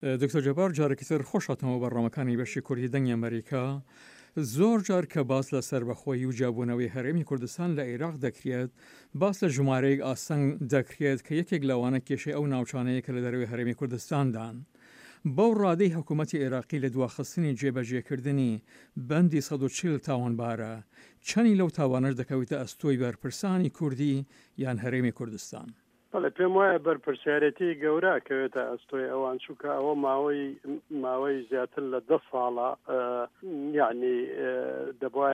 دکتۆر جەبار جارێکی تر خۆشاتەوە بەڕامەکانی بەشی کوردی دەنگی ئەمریکا زۆر جار کە باس لە سربەخۆیی و جیابوونەوەی هەرێمی کوردستان لە عێراق دەکرێت باس لە ژمارەیەک ئاسنگ دەکرێت کە یەکێک لەوانە کێشەی ئەو ناوچانەیە کە لە دەروی هەرێمی کوردستاندان بەو ڕادەی حکوومەتی عێراقی لە دواخستنی جێبەجێکردنی بەندی 140 تاوانبارە چەندی لەو تاوانەش دەکەوێتە ئەستۆی بەرپرسانی کوردی یان هەرێمی کوردستان. بەڵێ پێم وایە بەرپرسیارەتی گەورە کەوێتە ئەستۆی ئەوان چووکە ئەوە ماوەی زیاتر لە 10 ساڵە یعنی دەبواە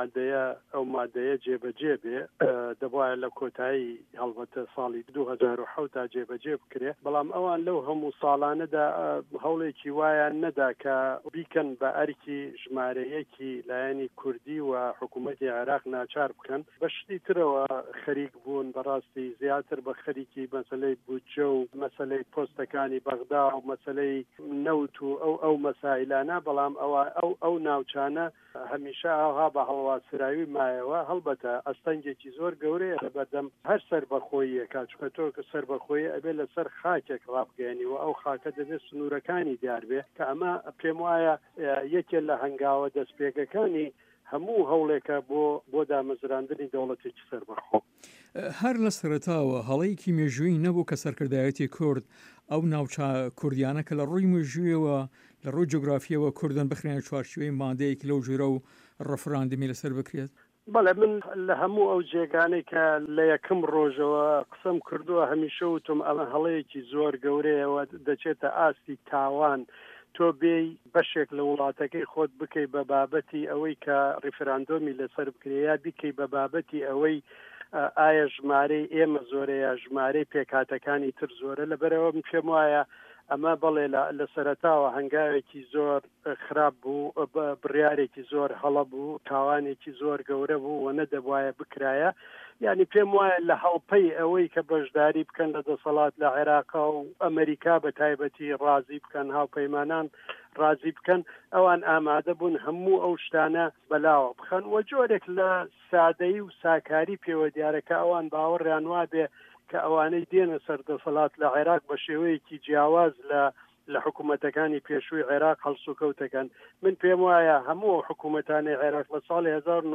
ئەو مادەیە جێبەجێ بێ دەبواە لە کۆتایی هەڵبەتە ساڵی 2007 تا جێبەجێ بکرێ بەڵام ئەوان لەو هەموو ساڵانەدا هەوڵێکی وایە نەدا کە بیکەن بە ئەرکی ژمارەیەکی لایەنی کوردی و حکوومەتی عێراق ناچار بکەن بە شتی ترەوە خەریک بوون بەڕاستی زیاتر بە خەریکی مەسەلەی بودجە و مەسەلەی پۆستەکانی بەغدا و مەسەلەی نەوت و ئەو مەسائلانە بەڵام ئەو ناوچانە هەمیشە ئاها بە هەڵواسراوی مایەوە هەڵبەتە ئەستەنگێکی زۆر گەورەیە لە بەردەم هەر سەربەخۆییە کاتچکە تۆ کە سەربەخۆیی ئەبێ لەسەر خاکێک ڕابگەێنی و ئەو خاکە دەبێت سنوورەکانی دیار بێ کە ئەمە پێم وایە یەکێک لە هەنگاوە دەستپێکەکانی هەموو هەوڵێکە بۆ دامەزراندنی دەوڵەتێکی سەربەخۆ. هەر لە سەرەتاوە هەڵەیەکی مێژووی نەبوو کە سەرکردایەتی کورد ئەو ناوچە کوردیانە کە لە ڕووی مێژوویەوە لە ڕووی جوگرافیەوە کوردن بخرێنە چوارچوەی مادەیەکی لەو ژوورە و ڕەفراندمی لەسەر بکرێت. بەڵێ من لە هەموو ئەو جێگانەی کە لە یەکەم ڕۆژەوە قسەم کردووە هەمیشە وتم ئەمە هەڵەیەکی زۆر گەورەیەوە دەچێتە ئاستی تاوان تۆ بێی بەشێک لە وڵاتەکەی خۆت بکەی بە بابەتی ئەوەی کە ڕیفراندۆمی لەسەر بکرێ یا بیکەی بە بابەتی ئەوەی ئایا ژمارەی ئێمە زۆرەیە ژمارەی پێکهاتەکانی تر زۆرە لەبەرەوە من پێم وایە ئەمە بەڵێ لە سەرەتاوە هەنگاوێکی زۆر خراپ بوو بڕیارێکی زۆر هەڵە بوو تاوانێکی زۆر گەورە بوو و نەدەبوایە بکرایە یعنی پێم وایە لە هەڵپەی ئەوەی کە بەشداری بکەن لە دەسەڵات لە عێراقا و ئەمریکا بە تایبەتی ڕازی بکەن هاوپەیمانان ڕازی بکەن ئەوان ئامادە بوون هەموو ئەو شتانە بەلاوە بخەن و جۆرێک لە سادەیی و ساکاری پێوە دیارەکە ئەوان باوەڕیان وابێ کە ئەوانەی دێنە سەر دەسەڵات لە عێراق بە شێوەیەکی جیاواز لە حکوومەتەکانی پێشووی عێراق هەڵسوکەوتەکەن من پێم وایە هەموو حکوومەتانی عێراق لە ساڵی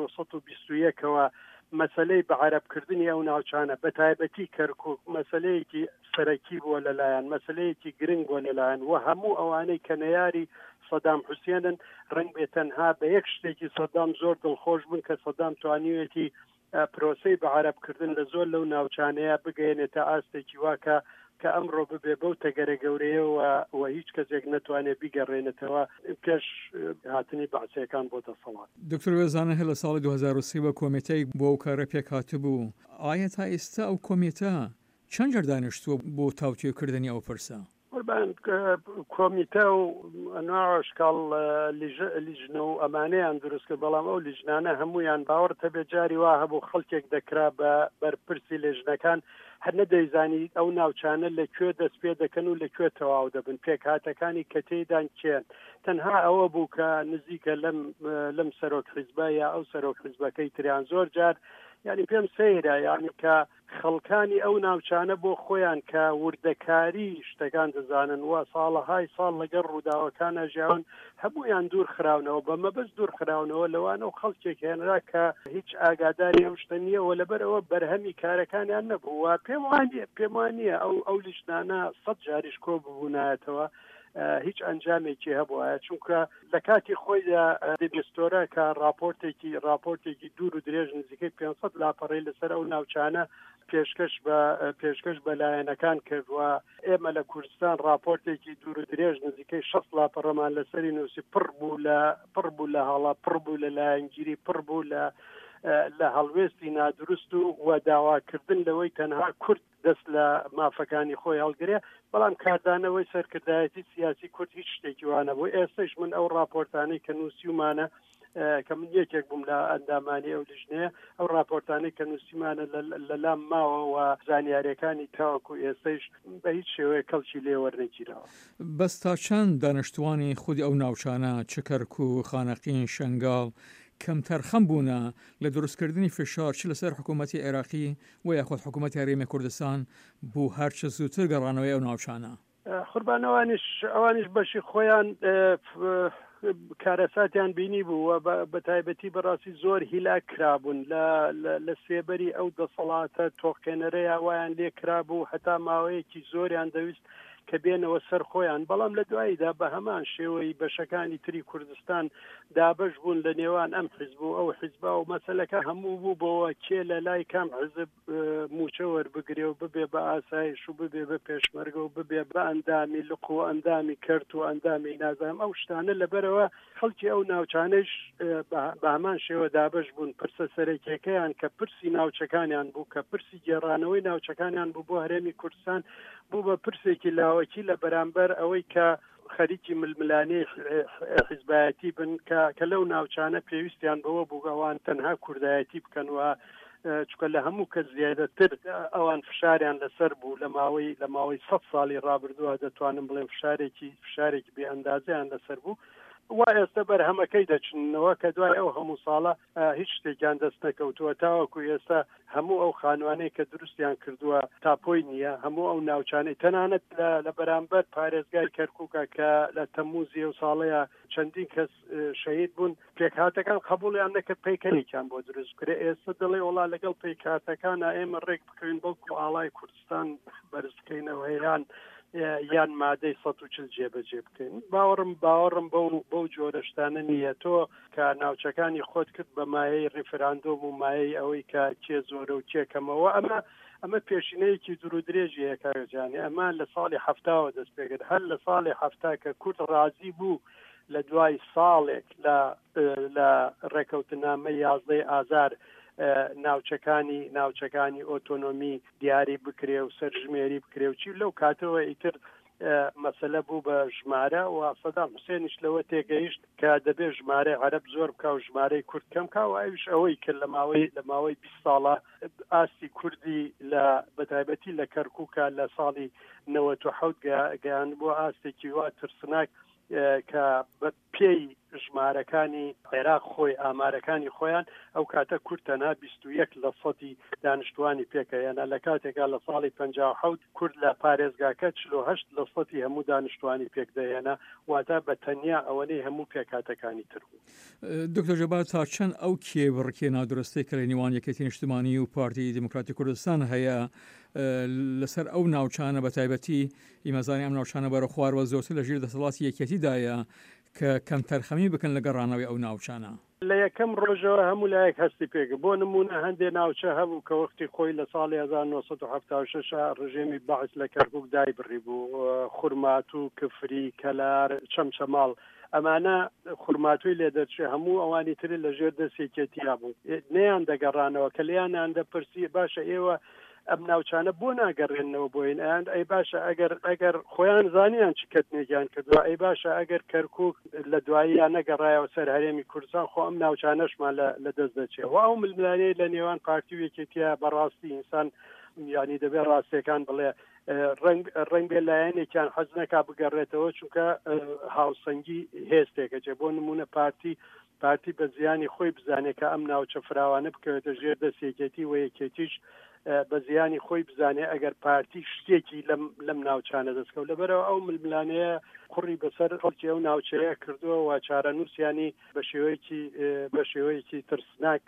1921ەوە مەسلەی بەعەرەبکردنی ئەو ناوچانە بە تایبەتی کەرکووک مەسلەیەکی سەرەکی بووە لەلایەن مەسلەیەکی گرنگ بووە لەلایەن و هەموو ئەوانەی کە نەیاری سەدام حوسێنن ڕنگ بێ تەنها بە یەک شتێکی سەدام زۆر دڵخۆش بن کە سەدام توانیوێتی پرۆسەی بەعەرەبکردن لە زۆر لەو ناوچانەیە بگەێنێتە ئاستێکی واکە کە ئەمڕۆ ببێ بەو تەگەرە گەورەیە و هیچ کەسێک نەتوانێت بیگەڕێنێتەوە پێش هاتنی بەعسیەکان بۆ دەسەڵات. دکتۆر وێزانە هێل لە ساڵی 2023 بە کۆمێتەی بۆ ئەو کارە پێک هاتبوو ئایا تا ئێستا ئەو کۆمێتە چەند جار دانیشتووە بۆ تاوتوێکردنی ئەو پرسە؟ کۆمیتە و ئەنواعشکاڵ لیژنە و ئەمانەیان دروست کرد بەڵام ئەو لیژنانە هەمویان باوەڕ تەبێ جاری وا هەبوو خەڵکێک دەکرا بە بەرپرسی لیژنەکان هەر نەدەیزانی ئەو ناوچانە لەکوێ دەست پێ دەکەن و لەکوێ تەواو دەبن پێکهاتەکانی کە تێدان کێن تەنها ئەوە بوو کە نزیکە لەم سەرۆک حیزبە یا ئەو سەرۆک حیزبەکەی تریان زۆر جار یعنی پێم سەیرە یعنی کە خەڵکانی ئەو ناوچانە بۆ خۆیان کە وردەکاری شتەکان دەزانن و ساڵەهای ساڵ لەگەڵ ڕووداوەکانە ژیاون هەمویان دوور خراونەوە بە مەبەست دوور خراونەوە لەوانە و خەڵکێک هێنرا کە هیچ ئاگاداری ئەو شتە نییە و لەبەرەوە بەرهەمی کارەکانیان نەبوو پێم وانە ئەو لیژنانە 100 جاریش کۆ ببوونایەتەوە هیچ ئەنجامێکی هەبووە چونکە لە کاتی خۆی دەبێستۆرە کە راپۆرتێکی دوور و درێژ نزیکەی 500 لاپەڕەی لەسەر ئەو ناوچانە پێشکەش بەلایەنەکان کردووە ئێمە لە کوردستان راپۆرتێکی دوور و درێژ نزیکەی 6 لاپەڕەمان لەسەری نووسی پڕ بوو لە هەڵا پڕ بوو لە لایەنگیری پڕ بوو لە هەڵوێستی نادروست و داواکردن لەوەی تەنها کورد دەست لە مافەکانی خۆی هەڵگرێ بەڵام کاردانەوەی سەرکردایەتی سیاسی کورد هیچ شتێکی وانە بوو ئێستش من ئەو راپۆرتانەی کە نووسیمانە کە من یەکێک بووم لە ئەندامانی ئەو لیژنەیە ئەو راپۆرتانەی کە نووسیمانە لەلام ماوە و زانیاریەکانی تاوەکو ئێستش بە هیچ شێوەیە کەڵکی لێ وەرنەگیرەوە. بەس تا چەند دانیشتوانی خودی ئەو ناوچانە چ کەرکووک خانەقین شەنگاڵ کەمتر خەم بوونە لە دروستکردنی فشار چ لەسەر حکوومەتی عێراقی و یاخود حکوومەتی هەرێمی کوردستان بوو هەرچە زووتر گەڕانەوەی ئەو ناوچانە؟ ئەوانش بەشی خۆیان کارەساتیان بینی بوو بە تایبەتی بەڕاستی زۆر هیلاک کرابوون لە سێبەری ئەو دەسەڵاتە تۆقێنەرەیە وایان لێ کرابوو هەتا ماوەیەکی زۆریان دەویست کە بێنەوە سەر خۆیان بەڵام لە دواییدا بە هەمان شێوەی بەشەکانی تری کوردستان دابش بوون لە نێوان ئەم حیزب و ئەو حیزبا و مەسەلەکە هەموو بوو بۆەوە کێ لە لای کام حیزب موچە وەربگرێ و ببێ بە ئاسایش و ببێ بە پێشمەرگە و ببێ بە ئەندامی لق و ئەندامی کەرت و ئەندامی نازانم ئەو شتانە لەبەرەوە خەڵکی ئەو ناوچانەش بە هەمان شێوە دابش بوون پرسە سەرەکیەکەیان کە پرسی ناوچەکانیان بوو کە پرسی گێڕانەوەی ناوچەکانیان بوو بۆ هەرێمی کوردستان بوو بە پرسێکی لاوەکی لە بەرامبەر ئەوەی کە خەریکی ململانەی حیزبایەتی بن کە لەو ناوچانە پێویستیان بەوە بوو ئەوان تەنها کوردایەتی بکەن و چکە لە هەموو کە زیادەتر ئەوان فشاریان لەسەر بوو لە ماوەی 100 ساڵی ڕابردووە دەتوانم بڵێم فشارێکی بێ ئەندازیان لەسەر بوو وا ئێستا بەرهەمەکەی دەچنەوە کە دوای ئەو هەموو ساڵە هیچ شتێکیان دەست نەکەوتووە تاوەکو ئێستا هەموو ئەو خانوانەی کە دروستیان کردووە تاپۆی نییە هەموو ئەو ناوچانەی تەنانەت لە بەرامبەر پارێزگای کەرکووکە کە لە تەمموزی و ساڵەیە چەندین کەس شەهید بوون پێکهاتەکان قبولیان نەکرد پەیکەرێکیان بۆ دروست کرێ ئێستا دەڵێ وڵا لەگەڵ پەیکهاتەکانە ئێمە ڕێک بکەین بەڵکو ئاڵای کوردستان بەرزکەینەوە یان مادەی 140 جێبەجێ بکەین باوەڕم بەو جۆرەشتانە نییە تۆ کە ناوچەکانی خۆت کرد بە مایەی ڕیفراندۆم و مایەی ئەوەی کە کێ زۆرە و کێکەمەوە ئەمە پێشینەیەکی دوور درێژی کارجانانی ئەمە لە ساڵی هەفتاوە دەست پێکرد هەر لە ساڵی هەفتا کە کورد ڕازی بوو لە دوای ساڵێک لە ڕێکەوتنامە 11 ئازار ناوچەکانی ئۆتۆنۆمی دیاری بکرێ و سەرژمێری بکرێ و چی لەو کاتەوە ئیتر مەسەلە بوو بە ژمارە و سەدام حوسێنیش لەوە تێگەیشت کە دەبێ ژمارە عەرەب زۆر بکە و ژمارەی کورد کەم کا و ئەویش ئەوەی کرد لە ماوەی 20 ساڵە ئاستی کوردی بەتایبەتی لە کەرکووکە لە ساڵی 97 گەیان بۆ ئاستێکی وا ترسناک کە بە پێی ژمارەکانی عێراق خۆی ئامارەکانی خۆیان ئەو کاتە کورتەنا 21% دانیشتوانی پێکەیەنە لە کاتێکا لە ساڵی 57 کورد لە پارێزگاکە 48% هەموو دانیشتوانی پێکدەیەنە واتە بە تەنیا ئەوەنەی هەموو پێکاتەکانی تر بوو. دکتۆر جەبار تا چەند ئەو کێبڕکێ نادرستی کە لە نێوان یەکێتی نیشتمانی و پارتی دموکراتی کوردستان هەیە لەسەر ئەو ناوچانە بە تایبەتی ئیمەزانی ئەم ناوچانە بەرە خوارەوە زۆرتر لە ژێر دەسەڵاتی یەکێتیدایە کە کەم تەرخەمی بکەن لە گەڕانەوەی ئەو ناوچانە لە یەکەم ڕۆژەوە هەموو لایەک هەستی پێکە بۆ نمونە هەندێ ناوچە هەبوو کە وەختی خۆی لە ساڵی 1976 ڕژێمی بەعث لە کەرکووک دای بڕی بوو خورمات و کفری کەلار چەمچەماڵ ئەمانە خورماتوی لێ دەرچێ هەموو ئەوانی تر لە ژێر دەستێکێتیا بوو نەیان دەگەڕانەوە کە لیانیان دەپرسی باشە ئێوە ئەم ناوچانە بۆ ناگەڕێنەوە بۆین ئەی باشە ئەگەر خۆیان زانیان چ کەتنێکیان کردووە ئەی باشە ئەگەر کەرکووک لە دواییان نەگەڕایەوە سەر هەرێمی کوردستان خۆ ئەم ناوچانەشمان لە دەست دەچێت و ئەو ململانەی لە نێوان پارتی و یەکێتیە بەڕاستی ئینسان یعنی دەبێت ڕاستیەکان بڵێ ڕنگ بێ لایەنێکیان حەز نەکا بگەڕێتەوە چونکە هاوسەنگی هێستێکە جێ بۆ نمونە پارتی بە زیانی خۆی بزانێت کە ئەم ناوچە فراوانە بکەوێتە ژێر دەستێکێتی و یەکێتیش بە زیانی خۆی بزانێ ئەگەر پارتی شتێکی لەم ناوچانە دەستکەوت لەبەرەوە ئەو ململانەیە قوڕی بەسەر خەڵکی ئەو ناوچەیە کردووە و چارەنووسیانی بە شێوەیەکی ترسناک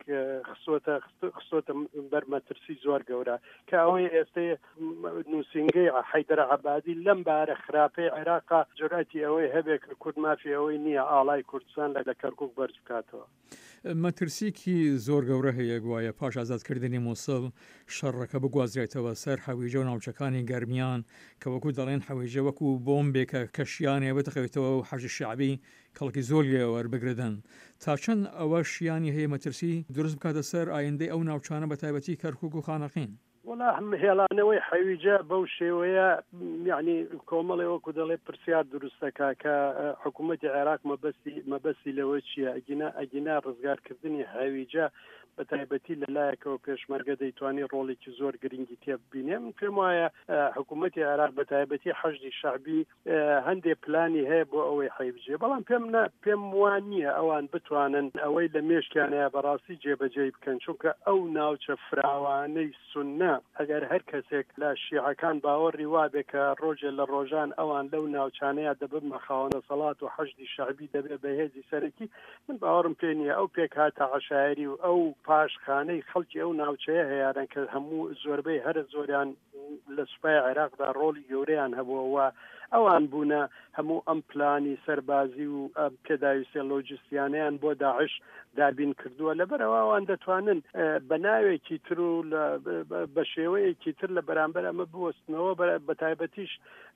خستۆتە بەرمەترسی زۆر گەورە کە ئەوەی ئێستا نووسنگەی حەیدەرە عەبادی لەم بارە خراپەی عێراقا جورئەتی ئەوەی هەبێت کە کورد مافی ئەوەی نییە ئاڵای کوردستان لە کەرکووک بەرز بکاتەوە. مەترسیکی زۆر گەورە هەیە گوایە پاش ئازادکردنی مووسڵ شەڕەکە بگوازرێتەوە سەر حەویجە و ناوچەکانی گەرمیان کە وەکو دەڵێن حەویجە وەکو بۆمبێکە کەشیانێ بتەخەوێتەوە و حەژی شعبی کەڵکی زۆری وەربگردن تا چەند ئەوە شیانی هەیە مەترسی دروست بکاتە سەر ئایندەی ئەو ناوچانە بە تایبەتی کەرکووک و خانەقین وڵا هێڵانەوەی حەویجە بەو شێوەیە یعنی کۆمەڵی وەکو دەڵێ پرسیار دروستەکە کە حکوومەتی عێراق مەبەستی لەوە چییە ئەگینا ڕزگارکردنی حەویجە بە تایبەتی لەلایەکەوە پێشمەرگە دەیتوانی ڕۆڵێکی زۆر گرنگی تێببینێ من پێم وایە حکوومەتی عێراق بە تایبەتی حەشدی شەعبی هەندێک پلانی هەیە بۆ ئەوەی حەویجێ بەڵام پێم وان نییە ئەوان بتوانن ئەوەی لە مێشکیانەیە بەڕاستی جێبەجێ بکەن چونکە ئەو ناوچە فراوانەی سونە نا ئەگەر هەر کەسێک لە شیعەکان باوەڕی وابێ کە ڕۆژێ لە ڕۆژان ئەوان لەو ناوچانەیە دەبمە خاوەنە سەڵات و حەشدی شەعبی دەبێ بەهێزی سەرەکی من باوەڕم پێ نییە ئەو پێک هاتە عەشایری و ئەو پاشخانەی خەڵکی ئەو ناوچەیە هەیەیان کە هەموو زۆربەی هەرە زۆریان لە سوپای عێراقدا ڕۆڵی گەورەیان هەبووە ئەوان بوونە هەموو ئەم پلانی سەربازی و پێداویستە لۆجستیانیان بۆ داعش دابین کردووە لەبەرەوە ئەوان دەتوانن بە ناوێکی تر و بە شێوەیەکی تر لە بەرامبەر ئەمە بوەستنەوە بە تایبەتیش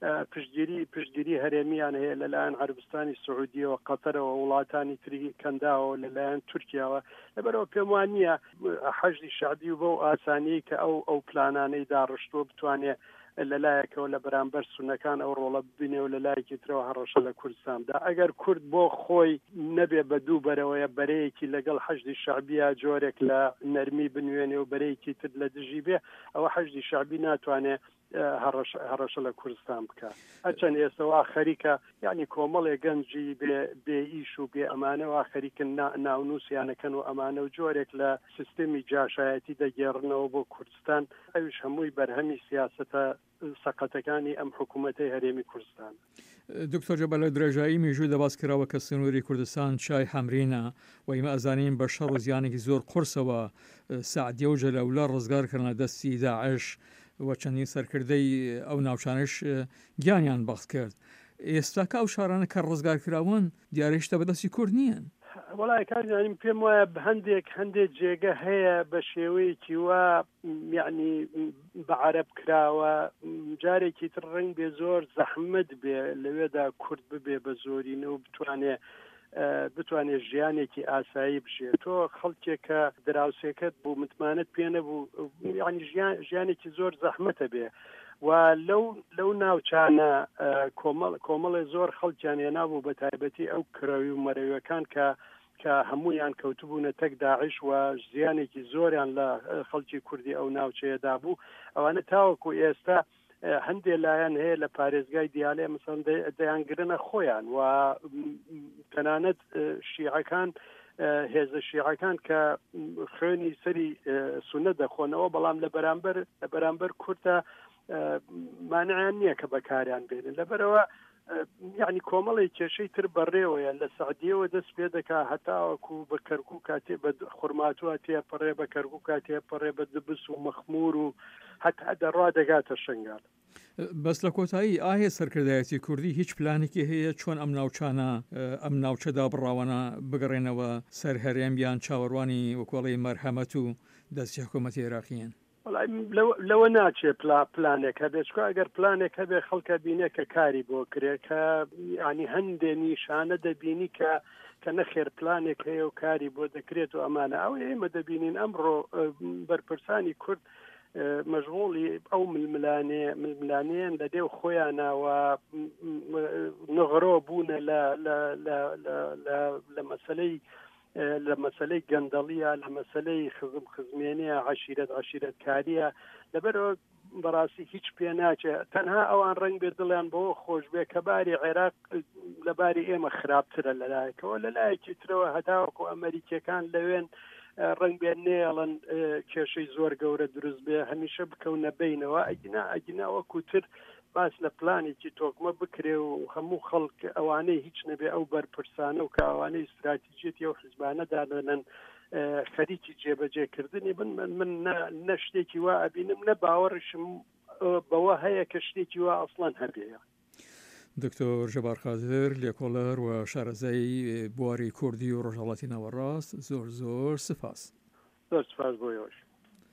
پشتگیری هەرێمیان هەیە لەلایەن عەربستانی سعودیەوە قەتەرەوە وڵاتانی تری کەنداوە لەلایەن تورکیاوە لەبەرەوە پێم وان نییە حەشدی شەعبی و بەو ئاسانی کە ئەو پلانانەی داڕشتووە بتوانێت لەلایەکەوە لە بەرامبەر سونەکان ئەو ڕۆڵە ببینێ و لەلایەکی ترەوە هەڕەشە لە کوردستاندا ئەگەر کورد بۆ خۆی نەبێ بە دوو بەرەوەیە بەرەیەکی لەگەڵ حەشدی شەعبیە جۆرێک لە نەرمی بنوێنێ و بەرەیەکی تر لە دژی بێ ئەوە حەشدی شەعبی ناتوانێت هەڕەشە لە کوردستان بکە هەرچەند ئێستاوا خەریکە یعنی کۆمەڵێ گەنجی بێ ئیش و بێ ئەمانەوە خەریکن ناونووسیانەکەن و ئەمانە و جۆرێک لە سیستمی جاشایەتی دەگێڕنەوە بۆ کوردستان ئەویش هەمووی بەرهەمی سیاسەتە سەقەتەکانی ئەم حکوومەتەی هەرێمی کوردستان. دکتۆر جەبار لە درێژایی میژوو دەباس کراوە کە سنووری کوردستان چای حەمرینە و ئێمە ئەزانین بە شەڕ و زیانێکی زۆر قورسەوە سەعدیە و جەلەولا ڕزگارکردنە دەستی داعش و چەندین سەرکردەی ئەو ناوچانش گیانیان بەخت کرد. ئێستاکە ئەو شارانە کە ڕزگارکراون دیارێشتە بەدەستی کورد نییەن. وڵای کارزانیم پێم وایە هەندێک جێگە هەیە بە شێوەیەکی وا یعنی بە عەرەب کراوە جارێکی تر ڕنگ بێ زۆر زەحمت بێ لەوێدا کورد ببێ بە زۆرینە و بتوانێت ژیانێکی ئاسایی بژێ تۆ خەڵکێکە دراوسێکت بوو متمانەت پێ نەبوو یعنی ژیانێکی زۆر زەحمەتە بێ و لەو ناوچانە کۆمەڵێ زۆر خەڵکیان هێنابوو بە تایبەتی ئەو کڕەوی و مەرەویەکان کە هەمویان کەوتبوونە تەک داعش و زیانێکی زۆریان لە خەڵکی کوردی ئەو ناوچەیەدا بوو ئەوانە تاوەکو ئێستا هەندێ لایەن هەیە لە پارێزگای دیالێ مەسەڵەن دەیانگرنە خۆیان و تەنانەت شیعەکان هێزە شیعەکان کە خوێنی سەری سونە دەخۆنەوە بەڵام لە بەرامبەر کورتە مانعیان نییە کە بەکاریان بێنن لەبەرەوە یعنی کۆمەڵی کێشەی تر بەڕێوەیە لە سەعدیەوە دەست پێ دەکا هەتاوەکو بە کەرکوو کاتێ بە خورماتوە تێپەڕێ بە کەرکوو کاتێپەڕێ بە دبس و مەخمور و هەتا دەڕوا دەگاتە شنگال. بەس لە کۆتایی ئاهێ سەرکردایەتی کوردی هیچ پلانێکی هەیە چۆن ئەم ناوچەدا بڕاوانە بگەڕێنەوە سەر هەرێمیان چاوەڕوانی وەکوڵی مەرحەمەت و دەستی حکوومەتی عێراقیین. لەوە ناچێ پلانێک هەبێ چکە ئەگەر پلانێک هەبێ خەڵکە بینێ کە کاری بۆ کرێ کە ینی هەندێ نیشانە دەبینی کە نەخێر پلانێک هەیە و کاری بۆ دەکرێت و ئەمانە ئەو ئێمە دەبینین ئەمڕۆ بەرپرسانی کورد مەشغوڵی ئەو ململانەیەن لە دێو خۆیانەوە نغڕۆ بوونە لە مەسەلەی گەندەڵیە لە مەسەلەی خزمێنەیە عەشیرەت کاریە لەبەرەوە بەڕاستی هیچ پێ ناچێ تەنها ئەوان ڕنگ بێ دڵیان بۆ خۆش بێ کە باری عێراق لە باری ئێمە خراپترە لەلایەکەوە لەلایەکی ترەوە هەتاوەکو ئەمریکیەکان لەوێن ڕنگ بێ نێڵن کێشەی زۆر گەورە دروست بێ هەمیشە بکەونە بینەوە ئەگینا وەکوتر باس لە پلانێکی تۆکمە بکرێ و هەموو خەڵک ئەوانەی هیچ نەبێ ئەو بەرپرسانە و کە ئەوانەی استراتیجێتی ئەو حیزبانە دادەنن خەریکی جێبەجێکردنی من نە شتێکی وا ئەبینم نە باوەڕشم بەوە هەیە کە شتێکی وا ئەسڵەن هەبێە. دکتۆر جەبار خازر لێکۆڵەر و شارەزای بواری کوردی و ڕۆژهەڵاتی ناوەڕاست زۆر سپاس. زۆر سپاس بۆ یۆش.